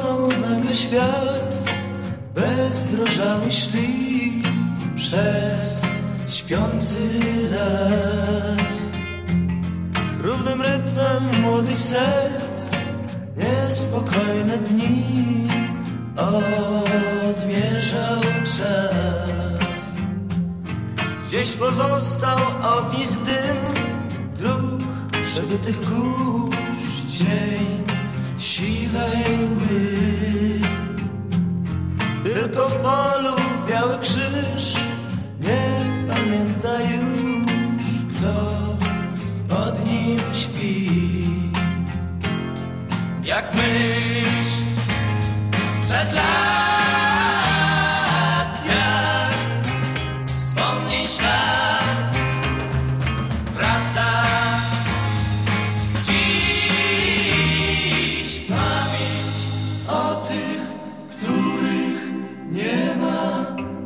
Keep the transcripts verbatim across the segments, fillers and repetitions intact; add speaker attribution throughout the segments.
Speaker 1: płonął nagle świat, bezdrożami szli przez śpiący las. Równym rytmem młodych serc niespokojne dni odmierzał czas. Gdzieś pozostał ognisk dym dróg przebytych kurz, cień siwej mgły. Tylko w polu biały krzyż nie pamięta już, kto pod nim śpi. Jak myśl sprzed lat, jak wspomnień ślad wraca dziś pamięć o tych, których nie ma.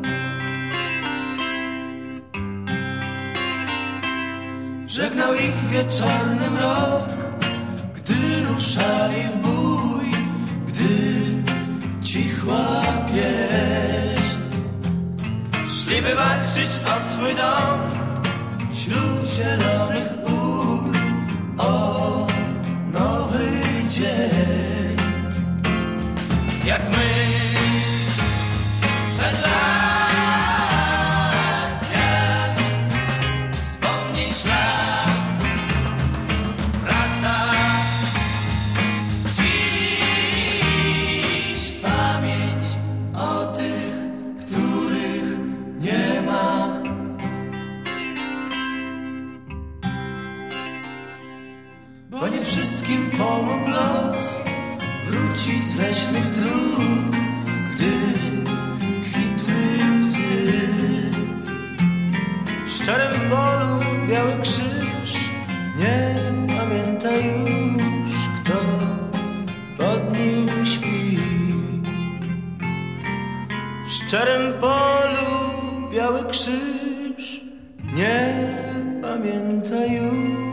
Speaker 1: Żegnał ich wieczorny mrok, gdy ruszali w bój, gdy cichła pieśń. Szli wywalczyć o twój dom wśród zielonych pól, o nowy dzień. Jak myśl sprzed lat, jak wspomnień ślad wraca dziś pamięć o tych, których nie ma. Bo nie wszystkim pomógł los wrócić z leśnych dróg, gdy kwitły łzy. W szczerym polu biały krzyż nie pamięta już, kto pod nim śpi. W szczerym polu biały krzyż nie pamięta już.